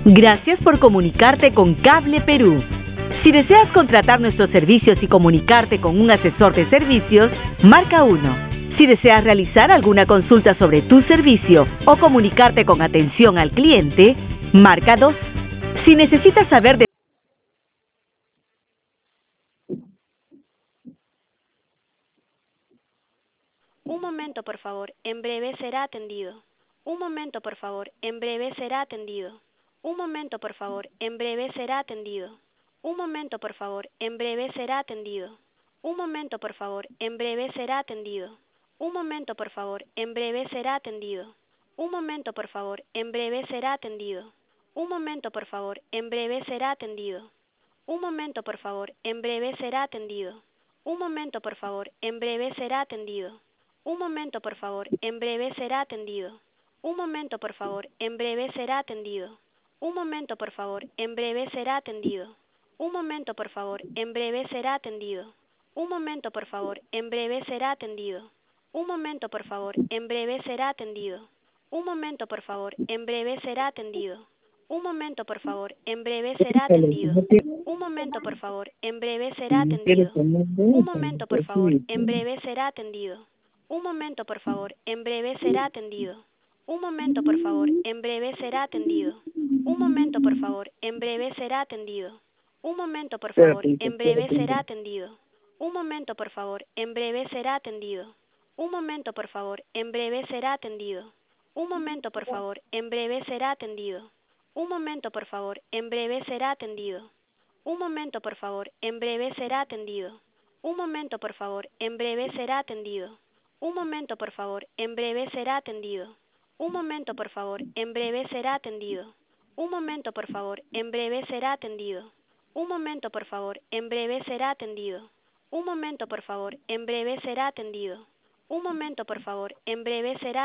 Gracias por comunicarte con Cable Perú. Si deseas contratar nuestros servicios y comunicarte con un asesor de servicios, marca 1. Si deseas realizar alguna consulta sobre tu servicio o comunicarte con atención al cliente, marca 2. Si necesitas saber de... Un momento, por favor, en breve será atendido. Un momento, por favor, en breve será atendido. Un momento, por favor, en breve será atendido. Un momento, por favor, en breve será atendido. Un momento, por favor, en breve será atendido. Un momento, por favor, en breve será atendido. Un momento, por favor, en breve será atendido. Un momento, por favor, en breve será atendido. Un momento, por favor, en breve será atendido. Un momento, por favor, en breve será atendido. Un momento, por favor, en breve será atendido. Un momento, por favor, en breve será atendido. Un momento, por favor, en breve será atendido. Un momento, por favor, en breve será atendido. Un momento, por favor, en breve será atendido. Un momento, por favor, en breve será atendido. Un momento, por favor, en breve será atendido. Un momento, por favor, en breve será atendido. Un momento, por favor, en breve será atendido. Un momento, por favor, en breve será atendido. Un momento, por favor, en breve será atendido. Un momento, por favor, en breve será atendido. Un momento, por favor, en breve será atendido. Un momento, por favor, en breve será atendido. Un momento, por favor, en breve será atendido. Un momento, por favor, en breve será atendido. Un momento, por favor, en breve será atendido. Un momento, por favor, en breve será atendido. Un momento, por favor, en breve será atendido. Un momento, por favor, en breve será atendido. Un momento, por favor, en breve será atendido. Un momento, por favor, en breve será atendido. Un momento, por favor, en breve será atendido. Un momento, por favor, en breve será atendido. Un momento, por favor, en breve será atendido. Un momento, por favor, en breve será